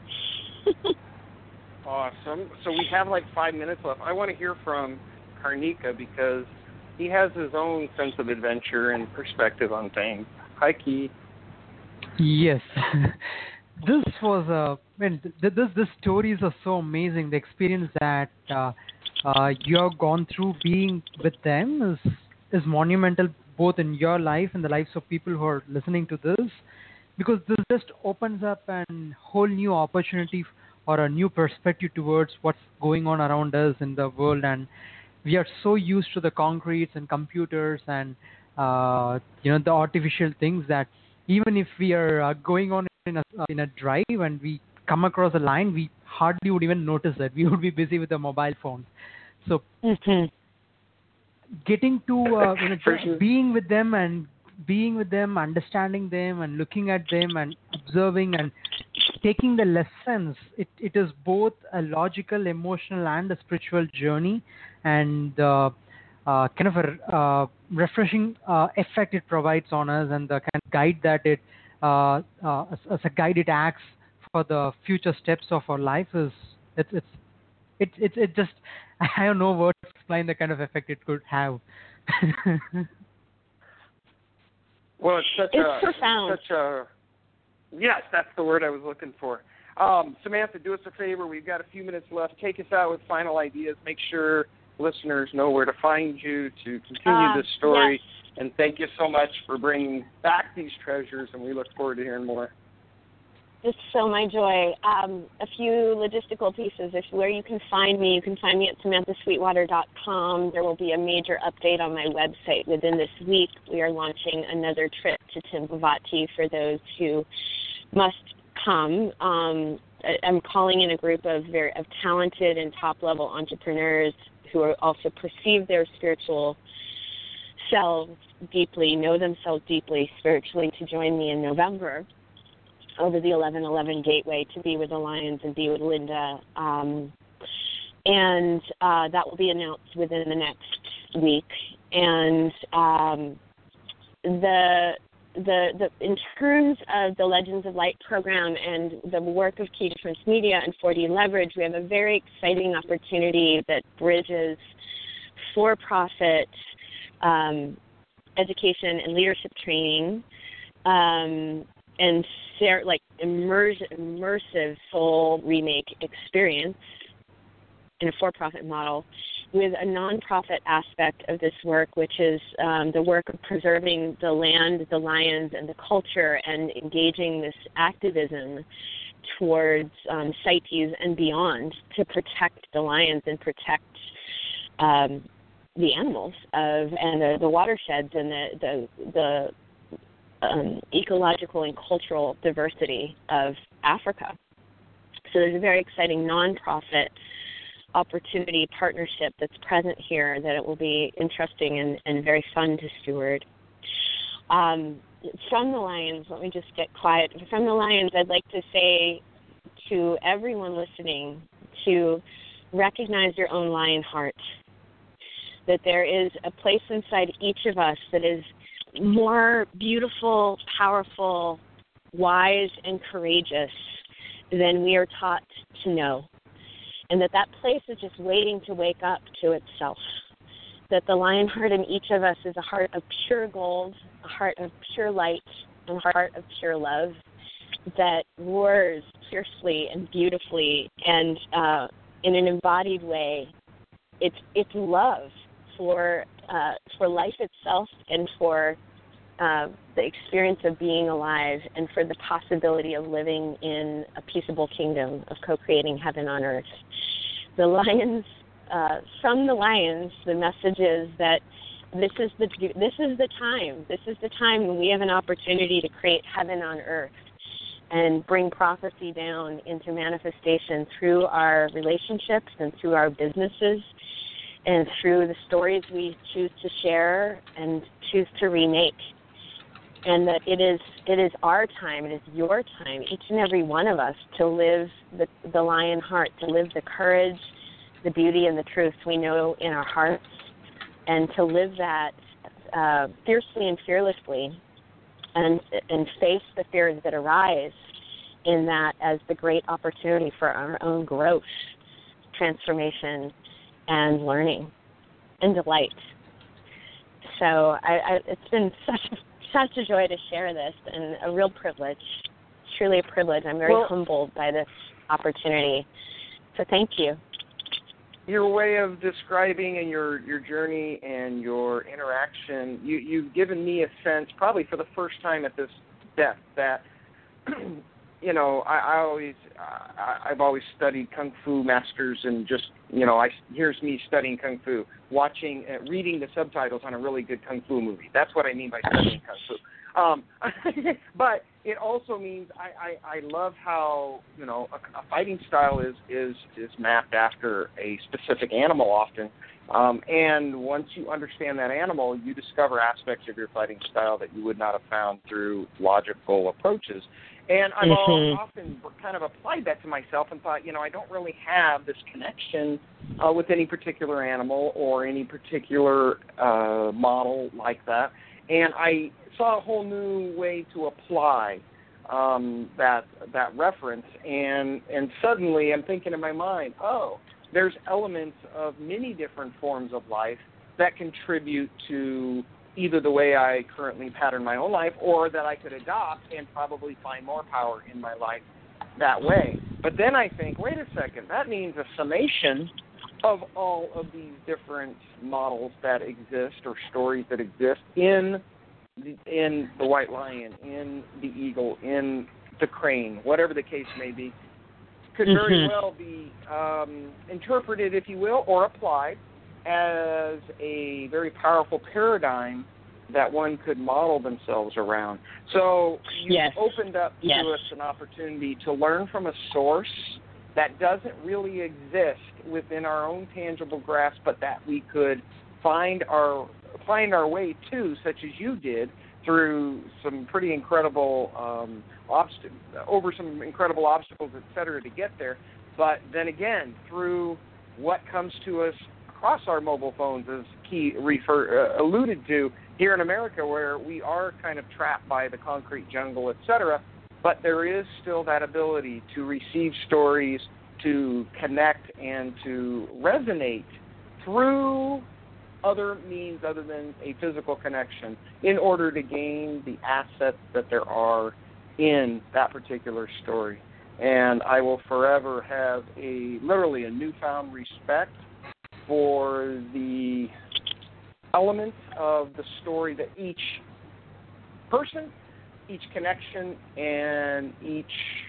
Awesome. So we have like five minutes left. I want to hear from Karnika because he has his own sense of adventure and perspective on things. Hi, Key. Yes. This was a, I mean, th- this, this stories are so amazing. The experience that uh, uh, you have gone through being with them is, is monumental both in your life and the lives of people who are listening to this, because this just opens up a whole new opportunity or a new perspective towards what's going on around us in the world. And we are so used to the concretes and computers and uh, you know the artificial things that even if we are uh, going on in a uh, in a drive and we come across a line, we hardly would even notice that. We would be busy with the mobile phone. So mm-hmm. getting to uh, you know just being with them and being with them, understanding them and looking at them and observing and taking the lessons, it, it is both a logical, emotional and a spiritual journey, and uh, uh, kind of a uh, refreshing uh, effect it provides on us, and the kind of guide that it uh, uh, as, as a guide it acts for the future steps of our life is it's it's it it, it just I don't know words to explain the kind of effect it could have. Well, it's such it's a profound. such a yes, that's the word I was looking for. Um, Samantha, do us a favor. We've got a few minutes left. Take us out with final ideas. Make sure listeners know where to find you to continue uh, this story. Yes. And thank you so much for bringing back these treasures, and we look forward to hearing more. It's so my joy. Um, a few logistical pieces. If where you can find me, you can find me at samantha sweetwater dot com. There will be a major update on my website within this week. We are launching another trip to Timbavati for those who must come. Um, I'm calling in a group of very of talented and top-level entrepreneurs who are also perceive their spiritual selves deeply, know themselves deeply spiritually, to join me in November over the eleven eleven Gateway to be with the Lions and be with Linda. Um, and uh, that will be announced within the next week. And um, the, the the in terms of the Legends of Light program and the work of Key Difference Media and four D Leverage, we have a very exciting opportunity that bridges for-profit um, education and leadership training um, and share, like immersive, immersive soul remake experience in a for-profit model with a nonprofit aspect of this work, which is um, the work of preserving the land, the lions, and the culture, and engaging this activism towards um, CITES and beyond to protect the lions and protect um, the animals of and the, the watersheds and the the, the Um, ecological and cultural diversity of Africa. So there's a very exciting nonprofit opportunity partnership that's present here that it will be interesting and, and very fun to steward. Um, from the Lions, let me just get quiet. From the Lions, I'd like to say to everyone listening to recognize your own lion heart, that there is a place inside each of us that is more beautiful, powerful, wise, and courageous than we are taught to know. And that that place is just waiting to wake up to itself. That the lion heart in each of us is a heart of pure gold, a heart of pure light, and a heart of pure love that roars fiercely and beautifully and uh, in an embodied way. It's, it's love for uh, for life itself and for uh, the experience of being alive and for the possibility of living in a peaceable kingdom of co-creating heaven on earth. The Lions, uh, from the Lions, the message is that this is the this is the time. This is the time when we have an opportunity to create heaven on earth and bring prophecy down into manifestation through our relationships and through our businesses and through the stories we choose to share and choose to remake. And that it is it is our time, it is your time, each and every one of us, to live the, the lion heart, to live the courage, the beauty, and the truth we know in our hearts, and to live that uh, fiercely and fearlessly, and and face the fears that arise in that as the great opportunity for our own growth, transformation, and learning, and delight. So I, I, it's been such a Such a joy to share this, and a real privilege, truly a privilege. I'm very well, humbled by this opportunity. So thank you. Your way of describing and your, your journey and your interaction, you, you've given me a sense, probably for the first time at this depth, that, you know, I, I always, I, I've always studied Kung Fu masters, and just, you know, I, here's me studying Kung Fu, watching, uh, reading the subtitles on a really good Kung Fu movie. That's what I mean by studying Kung Fu. Um, but it also means I, I, I love how, you know, a, a fighting style is, is, is mapped after a specific animal often. Um, and once you understand that animal, you discover aspects of your fighting style that you would not have found through logical approaches. And I've mm-hmm. often kind of applied that to myself and thought, you know, I don't really have this connection uh, with any particular animal or any particular uh, model like that. And I saw a whole new way to apply um, that that reference. And, and suddenly I'm thinking in my mind, oh, there's elements of many different forms of life that contribute to either the way I currently pattern my own life, or that I could adopt and probably find more power in my life that way. But then I think, wait a second, that means a summation of all of these different models that exist or stories that exist in the, in the white lion, in the eagle, in the crane, whatever the case may be, could very mm-hmm. well be um, interpreted, if you will, or applied as a very powerful paradigm that one could model themselves around. So you yes. opened up yes. to us an opportunity to learn from a source that doesn't really exist within our own tangible grasp, but that we could find our find our way to, such as you did, through some pretty incredible um, obst- over some incredible obstacles, et cetera, to get there. But then again, through what comes to us across our mobile phones, as Key refer, uh, alluded to, here in America, where we are kind of trapped by the concrete jungle, et cetera, but there is still that ability to receive stories, to connect, and to resonate through other means other than a physical connection in order to gain the assets that there are in that particular story. And I will forever have a literally a newfound respect for the elements of the story that each person, each connection, and each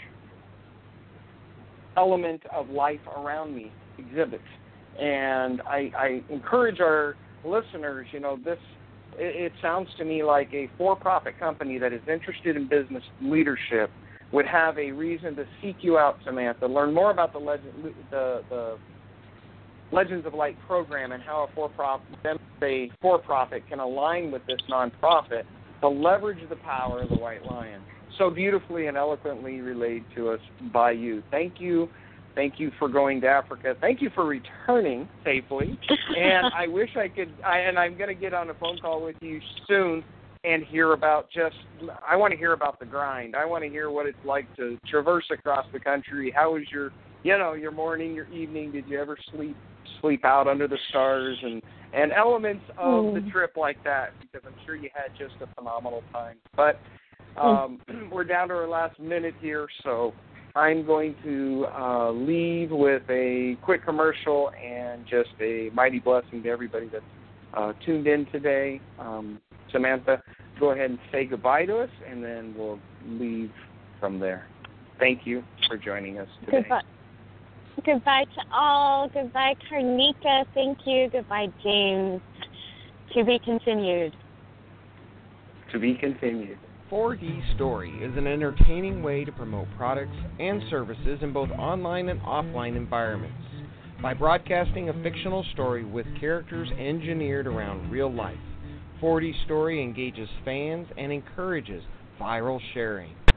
element of life around me exhibits. And I, I encourage our listeners, you know, this, it, it sounds to me like a for-profit company that is interested in business leadership would have a reason to seek you out, Samantha, learn more about the legend, the, the Legends of Light program and how a for-profit, a for-profit can align with this nonprofit to leverage the power of the white lion. So beautifully and eloquently relayed to us by you. Thank you. Thank you for going to Africa. Thank you for returning safely. And I wish I could, I, and I'm going to get on a phone call with you soon and hear about just, I want to hear about the grind. I want to hear what it's like to traverse across the country. How was your, you know, your morning, your evening? Did you ever sleep sleep out under the stars, and, and elements of mm. the trip like that? Because I'm sure you had just a phenomenal time. But um, mm. we're down to our last minute here, so I'm going to uh, leave with a quick commercial and just a mighty blessing to everybody that's uh, tuned in today. Um, Samantha, go ahead and say goodbye to us, and then we'll leave from there. Thank you for joining us today. Goodbye. Goodbye to all. Goodbye, Karnika. Thank you. Goodbye, James. To be continued. To be continued. four D Story is an entertaining way to promote products and services in both online and offline environments. by broadcasting a fictional story with characters engineered around real life. four D Story engages fans and encourages viral sharing.